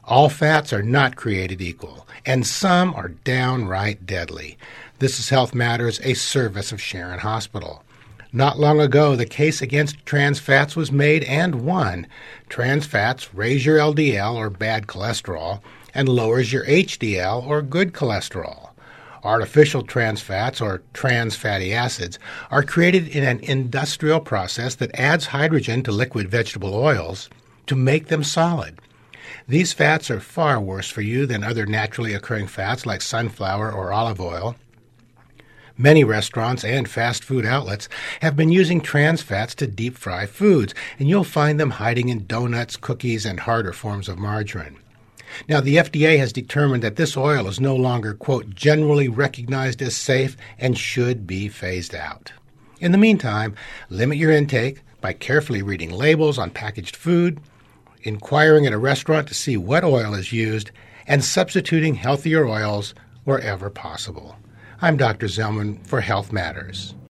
All fats are not created equal, and some are downright deadly. This is Health Matters, a service of Sharon Hospital. Not long ago, the case against trans fats was made and won. Trans fats raise your LDL, or bad cholesterol, and lowers your HDL, or good cholesterol. Artificial trans fats, or trans fatty acids, are created in an industrial process that adds hydrogen to liquid vegetable oils to make them solid. These fats are far worse for you than other naturally occurring fats like sunflower or olive oil. Many restaurants and fast food outlets have been using trans fats to deep fry foods, and you'll find them hiding in donuts, cookies, and harder forms of margarine. Now, the FDA has determined that this oil is no longer, quote, generally recognized as safe and should be phased out. In the meantime, limit your intake by carefully reading labels on packaged food, inquiring at a restaurant to see what oil is used, and substituting healthier oils wherever possible. I'm Dr. Zellman for Health Matters.